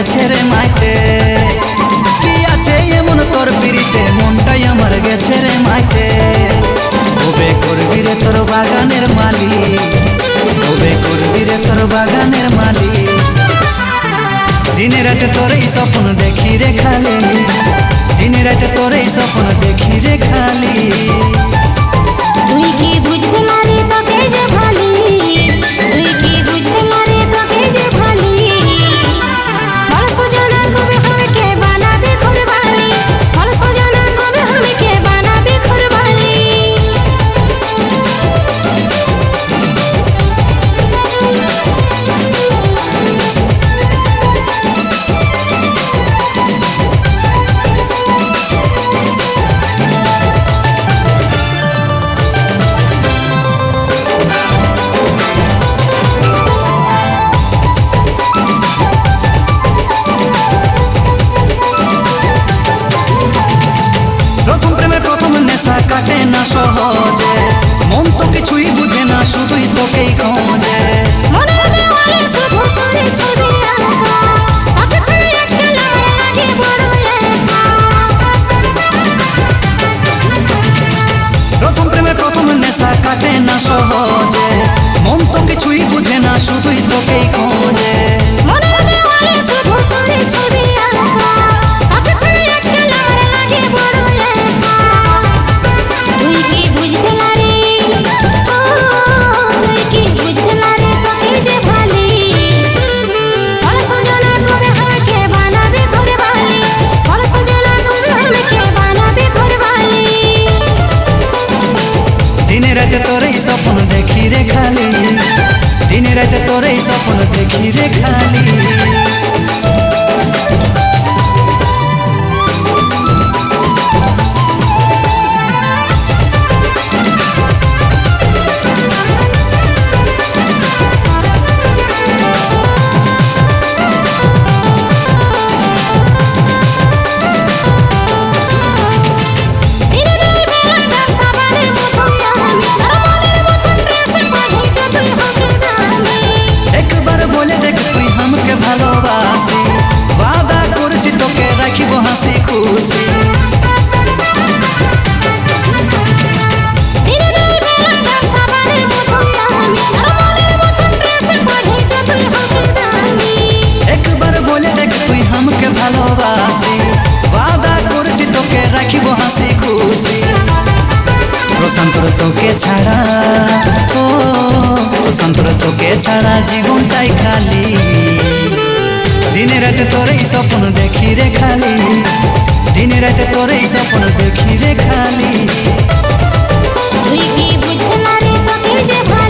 গেছে রে মাইতে, কি আছে এমন তোর পিড়িতে মনটাই আমার গেছে রে মাইতে। কবে করবি রে তোর বাগানের মালিক, কবে করবি রে তোর বাগানের মালিক। দিনে রাতে তোর এই স্বপ্ন দেখি রে খালি, দিনে রাতে তোর এই স্বপ্ন দেখি রে খালি। তুই কি বুঝতে পারি তোকে যে ভালি, তুই কি বুঝতে পারি তোকে যে ভালি। বল সজনা কবে আমাকে বানাবি ঘরবালি, বল সজনা কবে আমাকে বানাবি ঘরবালি। প্রথম প্রেমের প্রথম নেশা কাটে না সহজে, মন তো কিছুই বুঝে না শুধুই তোকেই খোঁজে। মনের দেওয়ালে শুধু তোর ছবি আঁকা, তোকে ছেড়ে আজকে লাগে বড় একা। প্রথম প্রেমের প্রথম নেশা কাটে না সহজে, মন তো কিছুই বুঝে না শুধুই তোকেই খোঁজে। মনের দেওয়ালে শুধু তোর ছবি আঁকা, তোকে ছেড়ে আজকে লাগে বড় একা। তুই কি বুঝতে পারি, ও তুই কি বুঝতে পারি তোকে যে ভালি। বল সজনা কবে আমাকে বানাবি ঘরবালি, বল সজনা কবে আমাকে বানাবি ঘরবালি। দিনে রাতে তোর এই স্বপ্ন দেখি রে খালি, দিনে রাতে তোর এই স্বপ্ন দেখি রে খালি। একবার বলে দেখ তুই আমাকে ভালোবাসি, ওয়াদা করছি তোকে রাখিব হাসি খুশি। একবার বলে দেখ তুই আমাকে ভালোবাসি, ওয়াদা করছি তোকে রাখিব হাসি খুশি। প্রশান্তর তোকে ছাড়া, ও প্রশান্তর তোকে ছাড়া জীবনটাই খালি। দিনে রাতে তোর এই স্বপ্ন দেখি রে খালি, দিনে রাতে তোর এই স্বপ্ন দেখি রে খালি। তুই কি বুঝতে পারি তোকে যে